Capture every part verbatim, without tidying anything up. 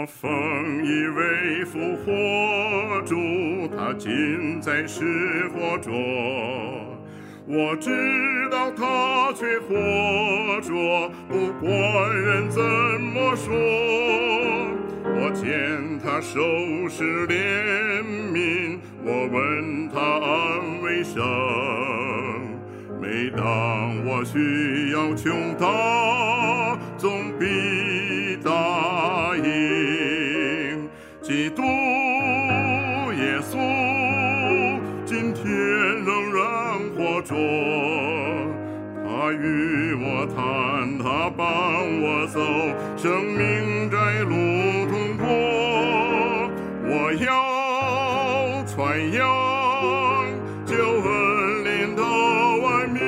奉以为复活主，他今在世活着。我知道他却活着，不管人怎么说。我见他收拾怜悯，我问他安危生。每当我需要求他，总必答应。基督耶稣今天仍然活着，他与我谈，他伴我走，生命在路通过。我要传扬救恩临到万民。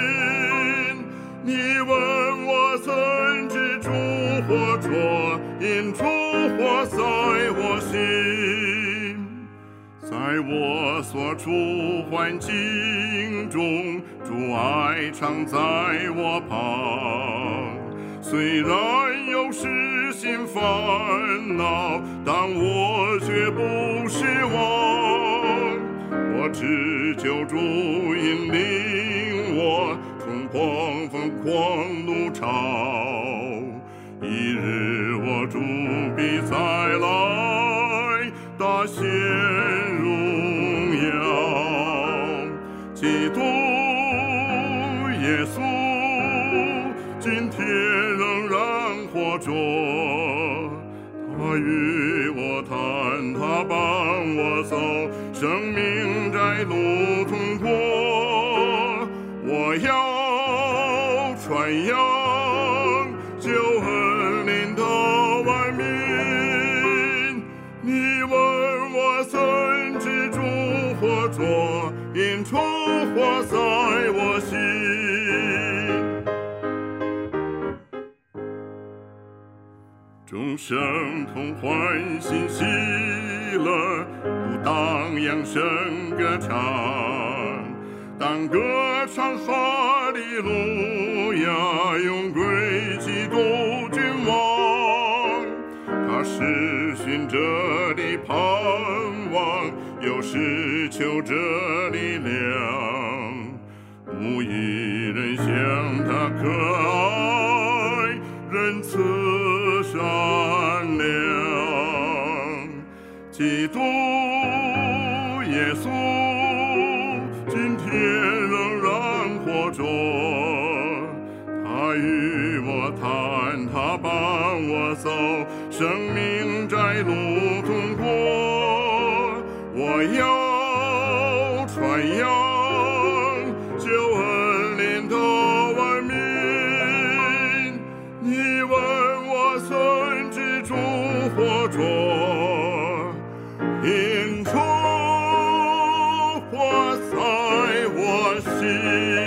你问我怎知主活着，因主活在我心。在我所处环境中，主爱常在我旁。虽然有时心烦恼，但我却不失望。我只求主引领我，冲狂风狂怒潮。一日我主必再来，大显荣耀。基督耶稣今天仍然活着，他与我谈，他伴我走，生命在路通过。我要传扬救恩临到万民。你问我怎知主活着，因主活在我心。众生同欢欣喜乐，不当扬声歌唱，当歌唱哈利路亚，永归基督君王。他是寻着的盼望，又是求着力量。无一人像他可爱，仁慈善良。基督耶稣今天仍然活着，他与我谈，他伴我走，生命在路通过。我要传扬救恩临到万民。你问我怎知主活着，因主活在我心。